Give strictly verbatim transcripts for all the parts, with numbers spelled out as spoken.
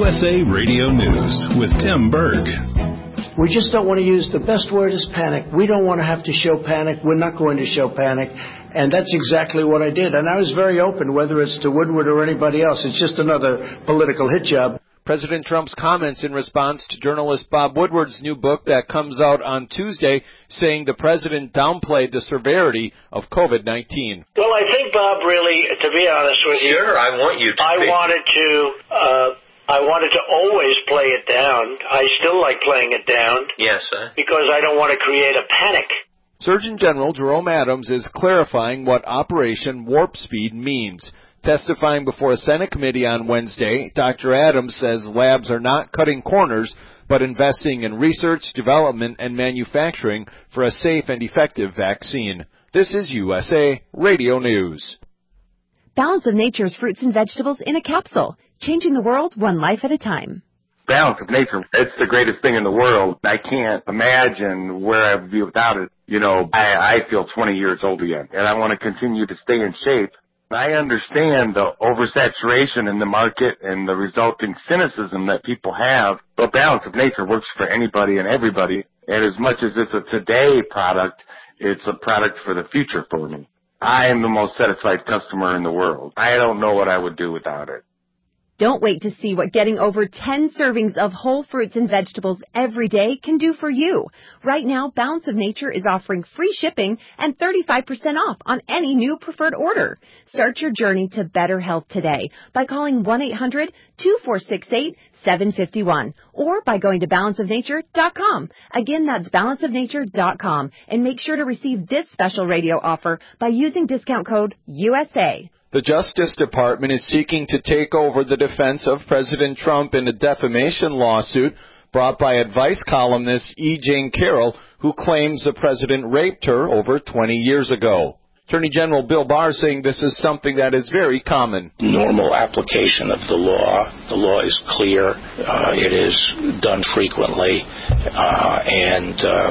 S A Radio News with Tim Berg. We just don't want to use, the best word is panic. We don't want to have to show panic. We're not going to show panic. And that's exactly what I did. And I was very open, whether it's to Woodward or anybody else. It's just another political hit job. President Trump's comments in response to journalist Bob Woodward's new book that comes out on Tuesday, saying the president downplayed the severity of COVID nineteen. Well, I think, Bob, really, to be honest with you, sure, I want you to I be. wanted to, uh, I wanted to always play it down. I still like playing it down. Yes, sir. Because I don't want to create a panic. Surgeon General Jerome Adams is clarifying what Operation Warp Speed means. Testifying before a Senate committee on Wednesday, Doctor Adams says labs are not cutting corners, but investing in research, development, and manufacturing for a safe and effective vaccine. This is U S A Radio News. Balance of Nature's fruits and vegetables in a capsule, changing the world one life at a time. Balance of Nature, it's the greatest thing in the world. I can't imagine where I would be without it. You know, I, I feel twenty years old again, and I want to continue to stay in shape. I understand the oversaturation in the market and the resulting cynicism that people have, but Balance of Nature works for anybody and everybody. And as much as it's a today product, it's a product for the future for me. I am the most satisfied customer in the world. I don't know what I would do without it. Don't wait to see what getting over ten servings of whole fruits and vegetables every day can do for you. Right now, Balance of Nature is offering free shipping and thirty-five percent off on any new preferred order. Start your journey to better health today by calling one eight hundred two four six eight seven five one or by going to balance of nature dot com. Again, that's balance of nature dot com. And make sure to receive this special radio offer by using discount code U S A. The Justice Department is seeking to take over the defense of President Trump in a defamation lawsuit brought by advice columnist E. Jean Carroll, who claims the president raped her over twenty years ago. Attorney General Bill Barr saying this is something that is very common. Normal application of the law. The law is clear. Uh, it is done frequently. Uh, and uh,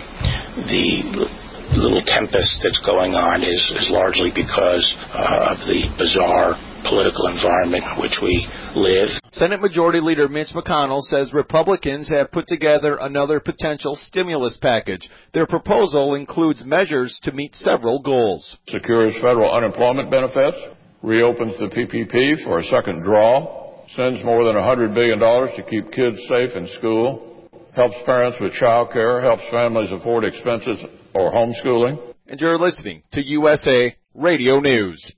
the little tempest that's going on is, is largely because uh, of the bizarre political environment in which we live. Senate Majority Leader Mitch McConnell says Republicans have put together another potential stimulus package. Their proposal includes measures to meet several goals. Secures federal unemployment benefits, reopens the P P P for a second draw, sends more than one hundred billion dollars to keep kids safe in school, helps parents with child care, helps families afford expenses or homeschooling. And you're listening to U S A Radio News.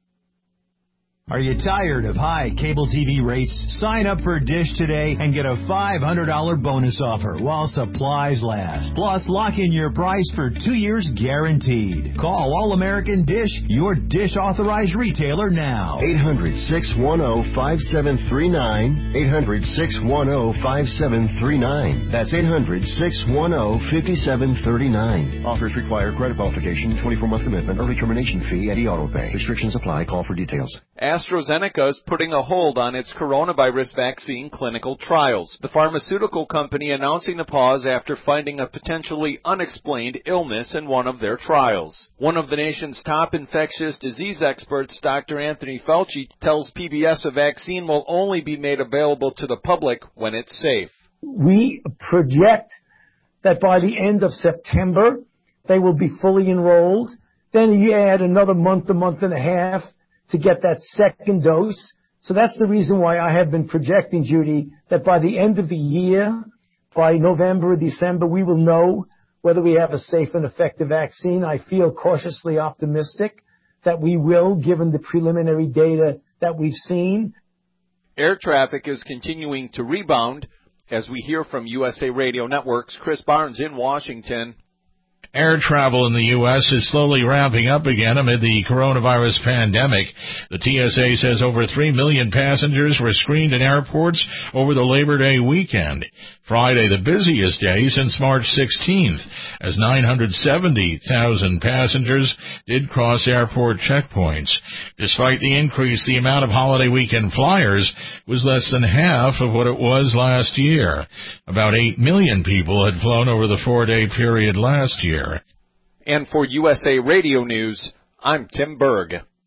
Are you tired of high cable T V rates? Sign up for Dish today and get a five hundred dollars bonus offer while supplies last. Plus, lock in your price for two years guaranteed. Call All-American Dish, your Dish authorized retailer now. eight hundred, six one zero, five seven three nine. eight hundred, six one zero, five seven three nine. That's eight hundred, six one zero, five seven three nine. Offers require credit qualification, twenty-four month commitment, early termination fee, and e-auto pay. Restrictions apply. Call for details. AstraZeneca is putting a hold on its coronavirus vaccine clinical trials. The pharmaceutical company announcing the pause after finding a potentially unexplained illness in one of their trials. One of the nation's top infectious disease experts, Doctor Anthony Fauci, tells P B S a vaccine will only be made available to the public when it's safe. We project that by the end of September, they will be fully enrolled. Then you add another month, a month and a half to get that second dose. So that's the reason why I have been projecting, Judy, that by the end of the year, by November or December, we will know whether we have a safe and effective vaccine. I feel cautiously optimistic that we will, given the preliminary data that we've seen. Air traffic is continuing to rebound, as we hear from U S A Radio Network's Chris Barnes in Washington. Air travel in the U S is slowly ramping up again amid the coronavirus pandemic. The T S A says over three million passengers were screened in airports over the Labor Day weekend. Friday, the busiest day since March sixteenth, as nine hundred seventy thousand passengers did cross airport checkpoints. Despite the increase, the amount of holiday weekend flyers was less than half of what it was last year. About eight million people had flown over the four-day period last year. And for U S A Radio News, I'm Tim Berg.